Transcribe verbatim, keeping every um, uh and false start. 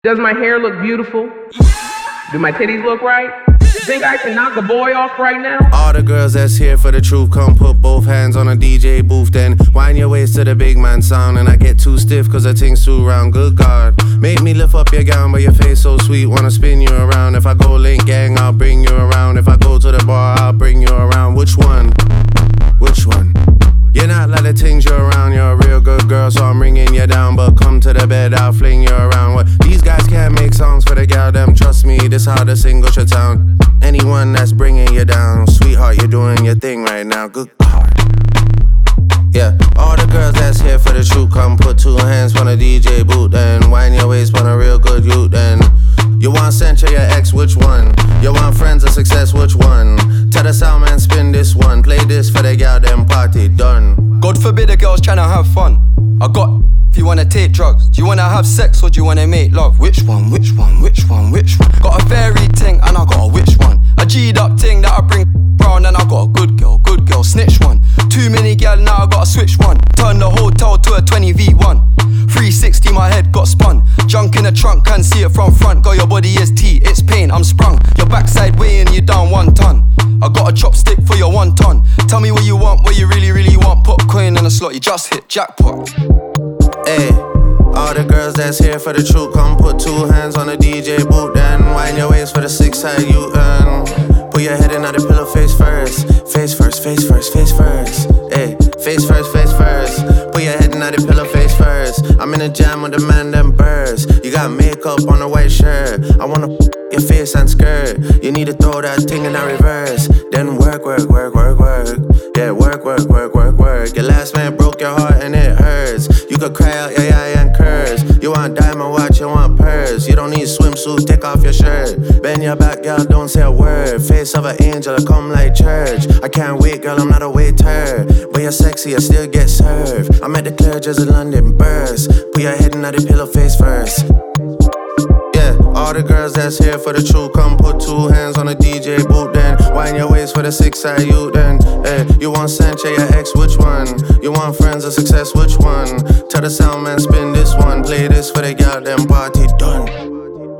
Does my hair look beautiful? Do my titties look right? Think I can knock a boy off right now? All the girls that's here for the truth, come put both hands on a D J booth. Then wind your waist to the big man sound. And I get too stiff cause the thing's too round. Good God, make me lift up your gown, but your face so sweet, wanna spin you around. If I go link gang, I'll bring you around. If I go to the bar, I'll bring you around. Which one? Which one? You're not like the things you're around. You're a real good girl, so I'm ringing you down. But come to the bed, I'll fling you around. What? These guys can't make songs for the gal, them. Trust me, this how the single should sound. Anyone that's bringing you down, sweetheart, you're doing your thing right now. Good God. Yeah, all the girls that's here for the truth, come put two hands on a D J boot. Then wind your waist on a real good youth. Then you want Sancho, your ex, which one? You want friends of success, which one? Tell the sound man, spin this one. Play this for the gal, then party done. God forbid a girl's tryna have fun. I got if you wanna take drugs. Do you wanna have sex or do you wanna make love? Which one, which one, which one, which one? Got a fairy ting and I got a which one? A G'd up ting that I bring round and I got a good girl, good girl, snitch one. Too many gal, now I gotta switch one. Turn the hotel to a twenty V one. three sixty, my head got spun. Junk in the trunk, can't see it from front. Girl, your body is T, it's pain, I'm sprung. Your backside weighing you down one ton. I got a chopstick for your one ton. Tell me what you want, what you really, really want. Put coin in a slot, you just hit jackpot. Hey, all the girls that's here for the truth, come put two hands on the D J boot. Then wind your waist for the six side you earn. Put your head in on the pillow face first. Face first, face first, face first. Hey, face first, face first. Put your head in on the pillow face first. I'm in the jam with the man, them birds. You got makeup on a white shirt. I wanna f your face and skirt. You need to throw that thing in a reverse. Then work, work, work, work, work. Yeah, work, work, work, work, work. Your last man broke your heart and it hurts. You could cry out, yeah, yeah, and curse. You want diamond watch, you want purse. You don't need swimsuit, take off your shirt. Bend your back, girl, don't say a word. Face of an angel, I come like church. I can't wait, girl, I'm not a waiter. But you're sexy, I still get served. I'm at the Clerge as a London burst. Put your head in the pillow face first. Yeah, all the girls that's here for the truth, come put two hands on the D J boot. Then wind your waist for the six side you. Then hey, you want Sancho, your ex, which one? You want friends of success, which one? Tell the sound man, spin this one. Play this for the gal, then party done.